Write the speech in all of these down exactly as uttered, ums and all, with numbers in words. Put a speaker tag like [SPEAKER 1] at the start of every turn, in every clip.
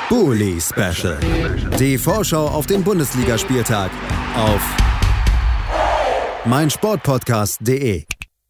[SPEAKER 1] Bully Special. Die Vorschau auf den Bundesligaspieltag auf meinsportpodcast punkt de.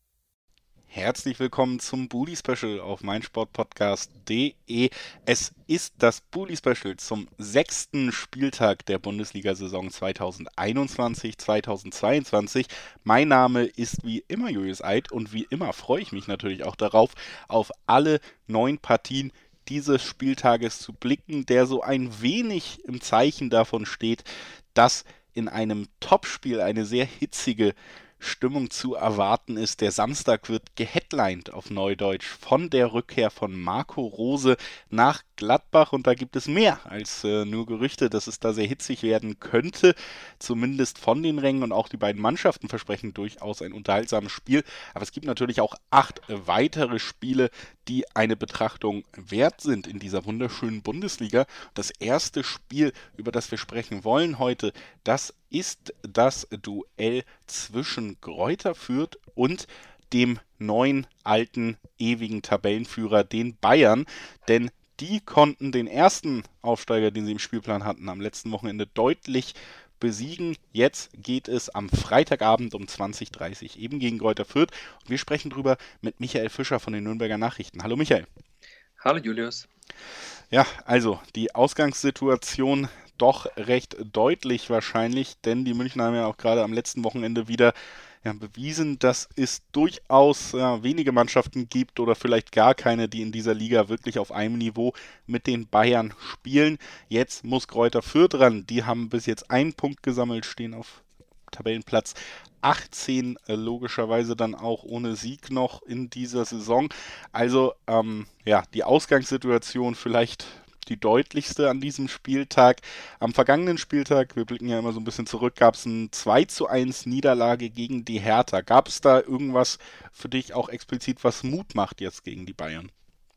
[SPEAKER 2] Herzlich willkommen zum Bully Special auf meinsportpodcast punkt de. Es ist das Bully Special zum sechsten Spieltag der Bundesliga-Saison zweitausendeinundzwanzig zweitausendzweiundzwanzig. Mein Name ist wie immer Julius Eid und wie immer freue ich mich natürlich auch darauf, auf alle neun Partien dieses Spieltages zu blicken, der so ein wenig im Zeichen davon steht, dass in einem Topspiel eine sehr hitzige Stimmung zu erwarten ist. Der Samstag wird geheadlined auf Neudeutsch von der Rückkehr von Marco Rose nach Gladbach und da gibt es mehr als äh, nur Gerüchte, dass es da sehr hitzig werden könnte, zumindest von den Rängen, und auch die beiden Mannschaften versprechen durchaus ein unterhaltsames Spiel, aber es gibt natürlich auch acht weitere Spiele, die eine Betrachtung wert sind in dieser wunderschönen Bundesliga. Das erste Spiel, über das wir sprechen wollen heute, das ist das Duell zwischen Greuther Fürth und dem neuen, alten, ewigen Tabellenführer, den Bayern, denn die konnten den ersten Aufsteiger, den sie im Spielplan hatten, am letzten Wochenende deutlich besiegen. Jetzt geht es am Freitagabend um zwanzig Uhr dreißig eben gegen Greuther Fürth. Und wir sprechen drüber mit Michael Fischer von den Nürnberger Nachrichten. Hallo Michael.
[SPEAKER 3] Hallo Julius.
[SPEAKER 2] Ja, also die Ausgangssituation doch recht deutlich wahrscheinlich, denn die Münchner haben ja auch gerade am letzten Wochenende wieder ja, bewiesen, dass es durchaus ja, wenige Mannschaften gibt oder vielleicht gar keine, die in dieser Liga wirklich auf einem Niveau mit den Bayern spielen. Jetzt muss Greuther Fürth ran. Die haben bis jetzt einen Punkt gesammelt, stehen auf Tabellenplatz achtzehn, äh, logischerweise dann auch ohne Sieg noch in dieser Saison. Also ähm, ja, die Ausgangssituation vielleicht die deutlichste an diesem Spieltag. Am vergangenen Spieltag, wir blicken ja immer so ein bisschen zurück, gab es eine zwei zu eins Niederlage gegen die Hertha. Gab es da irgendwas für dich auch explizit, was Mut macht jetzt gegen die Bayern?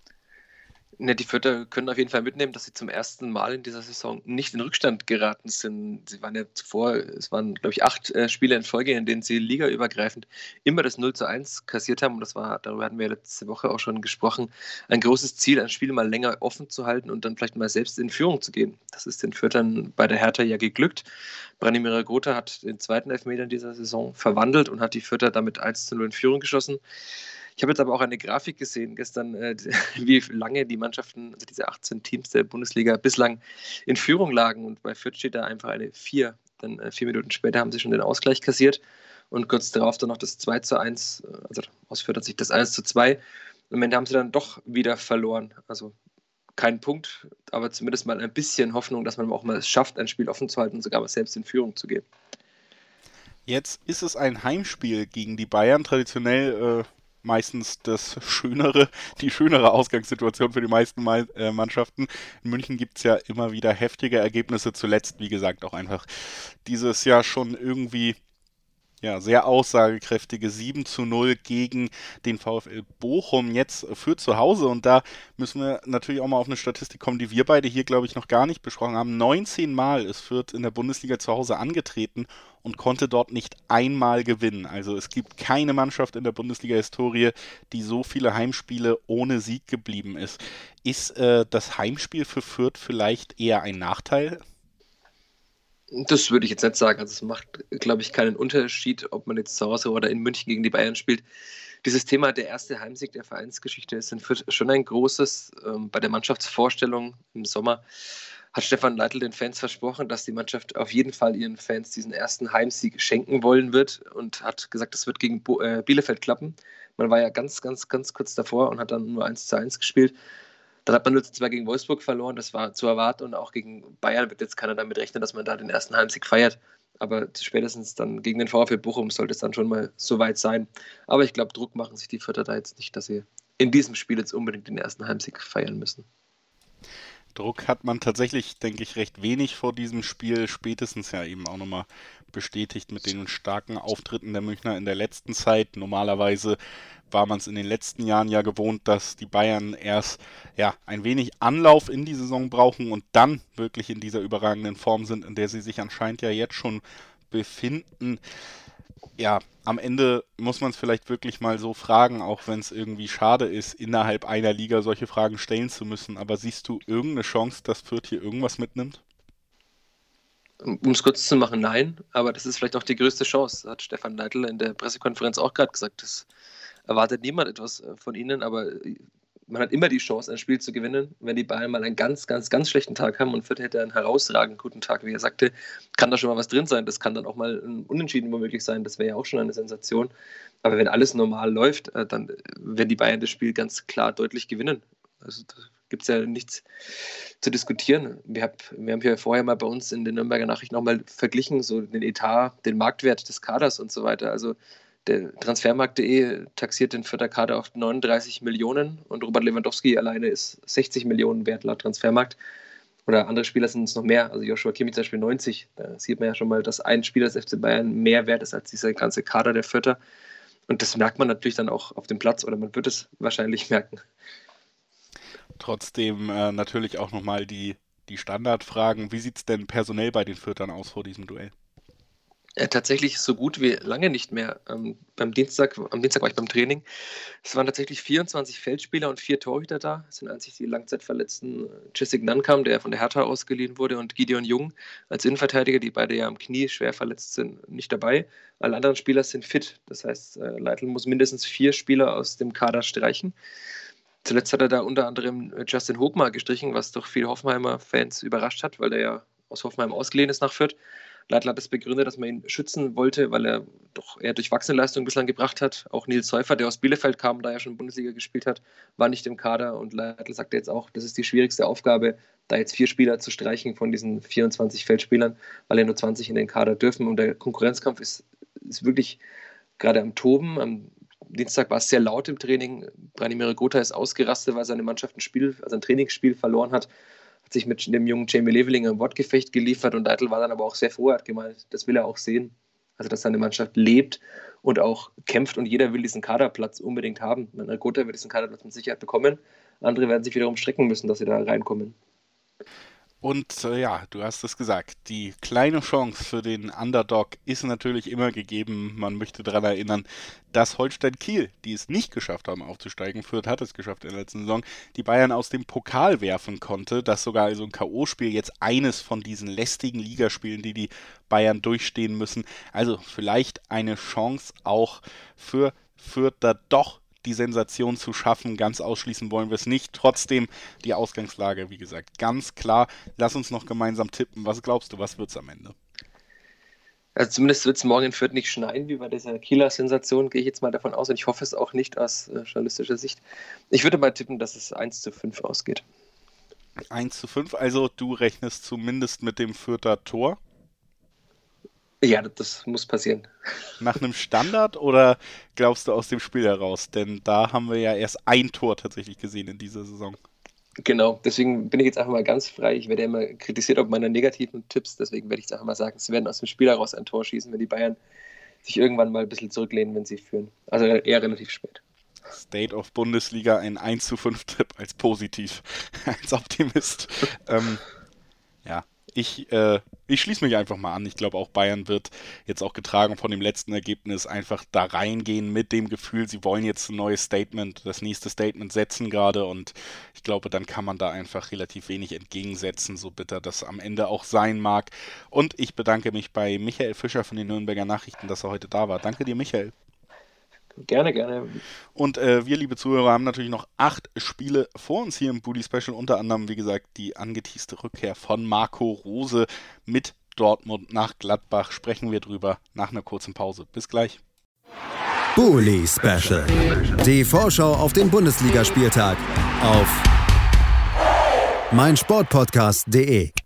[SPEAKER 3] Ne, die Fürther können auf jeden Fall mitnehmen, dass sie zum ersten Mal in dieser Saison nicht in Rückstand geraten sind. Sie waren ja zuvor, es waren, glaube ich, acht äh, Spiele in Folge, in denen sie ligaübergreifend immer das null zu eins kassiert haben. Und das war, darüber hatten wir letzte Woche auch schon gesprochen, ein großes Ziel, ein Spiel mal länger offen zu halten und dann vielleicht mal selbst in Führung zu gehen. Das ist den Fürthern bei der Hertha ja geglückt. Branimir Grother hat den zweiten Elfmeter in dieser Saison verwandelt und hat die Fürther damit eins zu null in Führung geschossen. Ich habe jetzt aber auch eine Grafik gesehen gestern, äh, wie lange die Mannschaften, also diese achtzehn Teams der Bundesliga, bislang in Führung lagen. Und bei Fürth steht da einfach eine vier. Dann äh, vier Minuten später haben sie schon den Ausgleich kassiert und kurz darauf dann noch das zwei zu eins, also aus Fürth hat sich das eins zu zwei. Und am Ende haben sie dann doch wieder verloren. Also kein Punkt, aber zumindest mal ein bisschen Hoffnung, dass man auch mal es schafft, ein Spiel offen zu halten und sogar mal selbst in Führung zu gehen.
[SPEAKER 2] Jetzt ist es ein Heimspiel gegen die Bayern, traditionell äh meistens das schönere, die schönere Ausgangssituation für die meisten Mannschaften. In München gibt es ja immer wieder heftige Ergebnisse, zuletzt, wie gesagt, auch einfach dieses Jahr schon irgendwie ja, sehr aussagekräftige sieben zu null gegen den VfL Bochum jetzt für zu Hause. Und da müssen wir natürlich auch mal auf eine Statistik kommen, die wir beide hier, glaube ich, noch gar nicht besprochen haben. neunzehn Mal ist Fürth in der Bundesliga zu Hause angetreten und konnte dort nicht einmal gewinnen. Also es gibt keine Mannschaft in der Bundesliga-Historie, die so viele Heimspiele ohne Sieg geblieben ist. Ist äh, das Heimspiel für Fürth vielleicht eher ein Nachteil?
[SPEAKER 3] Das würde ich jetzt nicht sagen. Also es macht, glaube ich, keinen Unterschied, ob man jetzt zu Hause oder in München gegen die Bayern spielt. Dieses Thema, der erste Heimsieg der Vereinsgeschichte, ist in Fürth schon ein großes. Ähm, bei der Mannschaftsvorstellung im Sommer hat Stefan Leitl den Fans versprochen, dass die Mannschaft auf jeden Fall ihren Fans diesen ersten Heimsieg schenken wollen wird und hat gesagt, das wird gegen Bo- äh, Bielefeld klappen. Man war ja ganz, ganz, ganz kurz davor und hat dann nur eins zu eins gespielt. Dann hat man nur zwei gegen Wolfsburg verloren, das war zu erwarten, und auch gegen Bayern wird jetzt keiner damit rechnen, dass man da den ersten Heimsieg feiert. Aber spätestens dann gegen den VfL Bochum sollte es dann schon mal so weit sein. Aber ich glaube, Druck machen sich die Fürther da jetzt nicht, dass sie in diesem Spiel jetzt unbedingt den ersten Heimsieg feiern müssen.
[SPEAKER 2] Druck hat man tatsächlich, denke ich, recht wenig vor diesem Spiel, spätestens ja eben auch nochmal bestätigt mit den starken Auftritten der Münchner in der letzten Zeit. Normalerweise war man es in den letzten Jahren ja gewohnt, dass die Bayern erst ja ein wenig Anlauf in die Saison brauchen und dann wirklich in dieser überragenden Form sind, in der sie sich anscheinend ja jetzt schon befinden. ja, am Ende muss man es vielleicht wirklich mal so fragen, auch wenn es irgendwie schade ist, innerhalb einer Liga solche Fragen stellen zu müssen. Aber siehst du irgendeine Chance, dass Fürth hier irgendwas mitnimmt?
[SPEAKER 3] Um es kurz zu machen, nein. Aber das ist vielleicht auch die größte Chance, hat Stefan Neidl in der Pressekonferenz auch gerade gesagt. Das erwartet niemand etwas von ihnen, aber man hat immer die Chance, ein Spiel zu gewinnen. Wenn die Bayern mal einen ganz, ganz, ganz schlechten Tag haben und Fürth hätte einen herausragend guten Tag, wie er sagte, kann da schon mal was drin sein. Das kann dann auch mal ein Unentschieden womöglich sein. Das wäre ja auch schon eine Sensation. Aber wenn alles normal läuft, dann werden die Bayern das Spiel ganz klar deutlich gewinnen. Also da gibt es ja nichts zu diskutieren. Wir, hab, wir haben hier vorher mal bei uns in den Nürnberger Nachrichten nochmal verglichen, so den Etat, den Marktwert des Kaders und so weiter. Also der Transfermarkt punkt de taxiert den Fürther Kader auf neununddreißig Millionen und Robert Lewandowski alleine ist sechzig Millionen wert laut Transfermarkt. Oder andere Spieler sind es noch mehr, also Joshua Kimmich zum Beispiel neunzig. Da sieht man ja schon mal, dass ein Spieler des F C Bayern mehr wert ist als dieser ganze Kader der Fürther. Und das merkt man natürlich dann auch auf dem Platz, oder man wird es wahrscheinlich merken.
[SPEAKER 2] Trotzdem äh, natürlich auch nochmal die, die Standardfragen. Wie sieht es denn personell bei den Fürthern aus vor diesem Duell?
[SPEAKER 3] Ja, tatsächlich so gut wie lange nicht mehr. Ähm, beim Dienstag, am Dienstag war ich beim Training. Es waren tatsächlich vierundzwanzig Feldspieler und vier Torhüter da. Es sind einzig die langzeitverletzten Jessic Nankam, der von der Hertha ausgeliehen wurde, und Gideon Jung als Innenverteidiger, die beide ja am Knie schwer verletzt sind, nicht dabei. Alle anderen Spieler sind fit. Das heißt, äh, Leitl muss mindestens vier Spieler aus dem Kader streichen. Zuletzt hat er da unter anderem Justin Hochmar gestrichen, was doch viele Hoffenheimer-Fans überrascht hat, weil er ja aus Hoffenheim ausgeliehen ist nach Fürth. Leitl hat es begründet, dass man ihn schützen wollte, weil er doch eher durchwachsene Leistungen bislang gebracht hat. Auch Nils Säufer, der aus Bielefeld kam, da er schon Bundesliga gespielt hat, war nicht im Kader. Und Leitl sagte jetzt auch, das ist die schwierigste Aufgabe, da jetzt vier Spieler zu streichen von diesen vierundzwanzig Feldspielern, weil ja nur zwanzig in den Kader dürfen. Und der Konkurrenzkampf ist, ist wirklich gerade am Toben. Am Dienstag war es sehr laut im Training. Branimir Gotha ist ausgerastet, weil seine Mannschaft ein Spiel, also ein Trainingsspiel verloren hat. Hat sich mit dem jungen Jamie Leveling ein Wortgefecht geliefert und Leitl war dann aber auch sehr froh, hat gemeint, das will er auch sehen. Also, dass seine Mannschaft lebt und auch kämpft und jeder will diesen Kaderplatz unbedingt haben. Gotha wird diesen Kaderplatz mit Sicherheit bekommen. Andere werden sich wiederum strecken müssen, dass sie da reinkommen.
[SPEAKER 2] Und äh, ja, du hast es gesagt, die kleine Chance für den Underdog ist natürlich immer gegeben. Man möchte daran erinnern, dass Holstein Kiel, die es nicht geschafft haben aufzusteigen, Fürth hat es geschafft in der letzten Saison, die Bayern aus dem Pokal werfen konnte, dass sogar also ein K O-Spiel jetzt eines von diesen lästigen Ligaspielen, die die Bayern durchstehen müssen. Also vielleicht eine Chance auch für Fürth da doch die Sensation zu schaffen. Ganz ausschließen wollen wir es nicht. Trotzdem die Ausgangslage, wie gesagt, ganz klar. Lass uns noch gemeinsam tippen. Was glaubst du, was wird es am Ende?
[SPEAKER 3] Also zumindest wird es morgen in Fürth nicht schneien, wie bei dieser Kieler Sensation, gehe ich jetzt mal davon aus. Und ich hoffe es auch nicht aus äh, journalistischer Sicht. Ich würde mal tippen, dass es eins zu fünf ausgeht.
[SPEAKER 2] eins zu fünf, also du rechnest zumindest mit dem Fürther Tor?
[SPEAKER 3] Ja, das muss passieren.
[SPEAKER 2] Nach einem Standard oder glaubst du aus dem Spiel heraus? Denn da haben wir ja erst ein Tor tatsächlich gesehen in dieser Saison.
[SPEAKER 3] Genau, deswegen bin ich jetzt einfach mal ganz frei. Ich werde ja immer kritisiert auf meine negativen Tipps, deswegen werde ich jetzt einfach mal sagen, sie werden aus dem Spiel heraus ein Tor schießen, wenn die Bayern sich irgendwann mal ein bisschen zurücklehnen, wenn sie führen. Also eher relativ spät.
[SPEAKER 2] State of Bundesliga, ein eins zu fünf Tipp als positiv, als Optimist. ähm, ja. Ich, äh, ich schließe mich einfach mal an. Ich glaube auch Bayern wird jetzt auch getragen von dem letzten Ergebnis einfach da reingehen mit dem Gefühl, sie wollen jetzt ein neues Statement, das nächste Statement setzen gerade und ich glaube, dann kann man da einfach relativ wenig entgegensetzen, so bitter das am Ende auch sein mag. Und ich bedanke mich bei Michael Fischer von den Nürnberger Nachrichten, dass er heute da war. Danke dir, Michael.
[SPEAKER 3] Gerne, gerne.
[SPEAKER 2] Und äh, wir, liebe Zuhörer, haben natürlich noch acht Spiele vor uns hier im Bully Special. Unter anderem, wie gesagt, die angeteaste Rückkehr von Marco Rose mit Dortmund nach Gladbach. Sprechen wir drüber nach einer kurzen Pause. Bis gleich.
[SPEAKER 1] Bully Special. Die Vorschau auf den Bundesligaspieltag auf meinsportpodcast punkt de.